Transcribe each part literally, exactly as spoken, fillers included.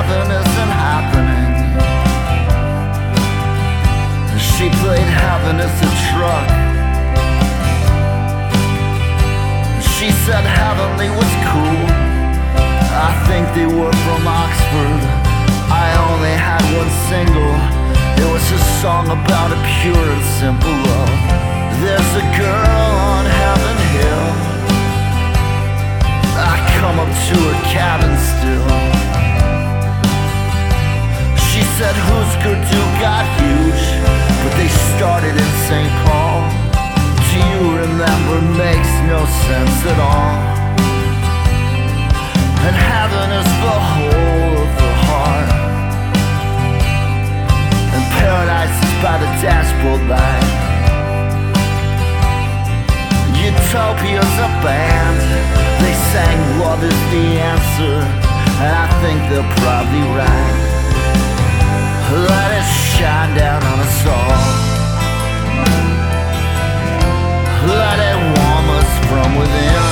heaven isn't happening. She played heaven as a truck. She said heavenly was cool. I think they were from Oxford. I only had one single. It was a song about a pure and simple love. There's a girl on Heaven Hill. I come up to her cabin still. She said Husker Du got huge, but they started in Saint Paul. Do you remember? Makes no sense at all. And heaven is the whole of the heart, and paradise is by the dashboard light. Utopia's a band. They sang love is the answer, and I think they're probably right. Let it shine down on us all. Let it warm us from within.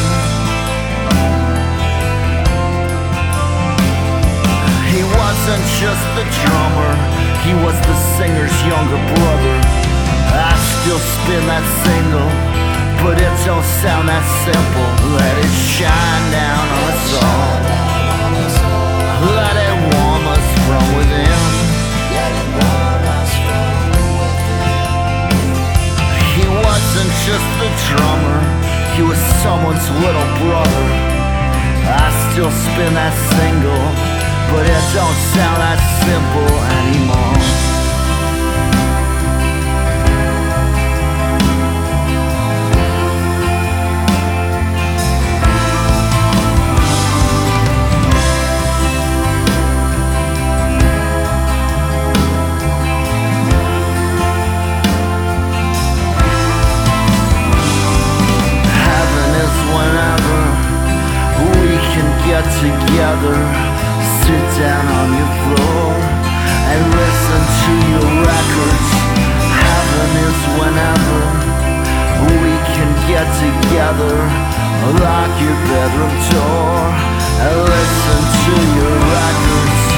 He wasn't just the drummer, he was the singer's younger brother. I still spin that single, but it don't sound that simple. Let it shine down on us all. Let it warm us from within. He wasn't just the drummer, he was someone's little brother. I still spin that single, but it don't sound that simple anymore. Get together, sit down on your floor and listen to your records. Heaven is whenever we can get together, lock your bedroom door and listen to your records.